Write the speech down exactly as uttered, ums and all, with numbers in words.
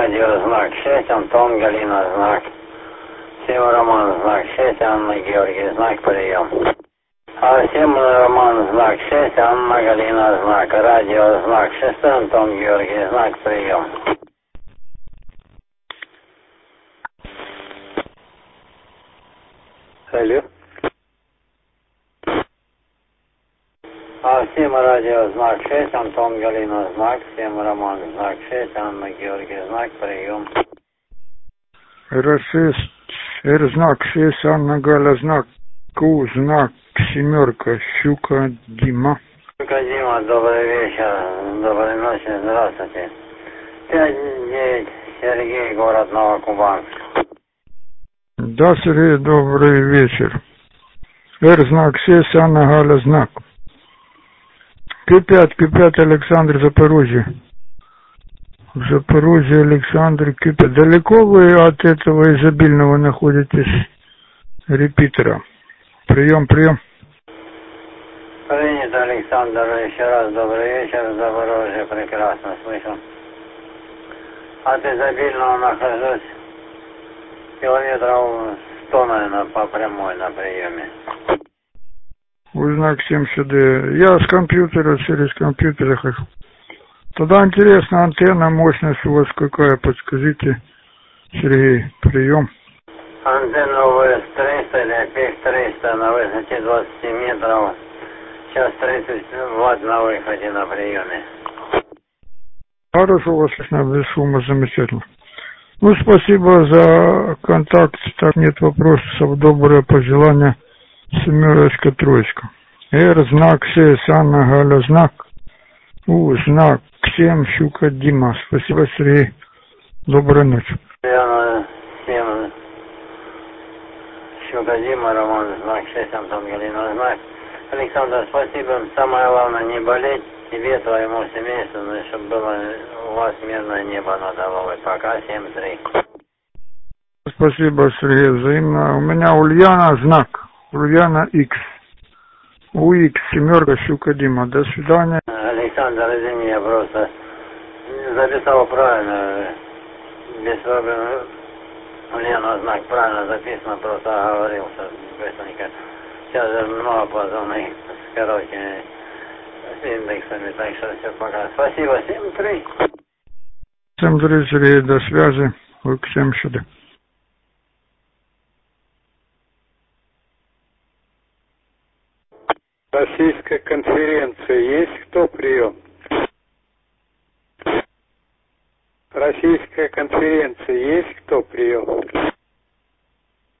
радио знак шесть, Антон, Галина знак семь, Роман знак шесть, Анна, Георгий знак прием. А семь, Роман знак шесть, Анна, Галина знак, радио знак шесть, Антон, Георгий знак прием. Алло. А семь, радио знак шесть, Антон, Галина знак семь, Роман знак шесть, Анна, Георгий знак прием. эр шесть, Р знак шесть, Анна, Галя знак, Q знак семерка, Щука, Дима. Щука, Дима, добрый вечер, доброй ночи, здравствуйте. пять девять, Сергей, город Новокубанск. Да, Сергей, добрый вечер. Р знак шесть, Анна, Галя знак. Q пять, Q пять, Александр, Запорожье. В Запорожье, Александр, Q пять. Далеко вы от этого изобильного находитесь репитера? Прием, прием. Принято, Александр, еще раз добрый вечер, Запорожье, прекрасно слышу. От изобильного нахожусь километров сто, наверное, по прямой на приеме. Знак семьдесят д. Я с компьютера, через компьютер захожу. Тогда интересно, антенна, мощность у вас какая, подскажите, Сергей, прием. Антенна у вас триста или пик триста на высоте двадцать метров. Сейчас тридцать ватт на выходе на приеме. Хорошо, у вас слышно без шума, замечательно. Ну, спасибо за контакт, так нет вопросов, доброе пожелание, семерочка, троечка. Р, знак шесть, Анна, Галя, знак, У, знак семь, Щука, Дима. Спасибо, Сергей, доброй ночи. Яна, семь, Щука, Дима, Роман, знак шесть, Антон, Галина, знак. Александр, спасибо, самое главное не болеть, тебе, твоему семейству, ну, чтобы было у вас мирное небо над головой. Пока, семь три. Спасибо, Сергей, взаимно. У меня Ульяна, знак, Ульяна X. У X, семерка, Щука, Дима. До свидания. Александр, извини, я просто записал правильно, без проблем. Ульяна, знак правильно записано, просто оговорился быстренько. Сейчас же много позвонок с короткими индексами, так что все, пока. Спасибо, семь три. семь три, Сергей, до связи. Вы к семьдесят д. Российская конференция. Есть кто прием? Российская конференция. Есть кто прием?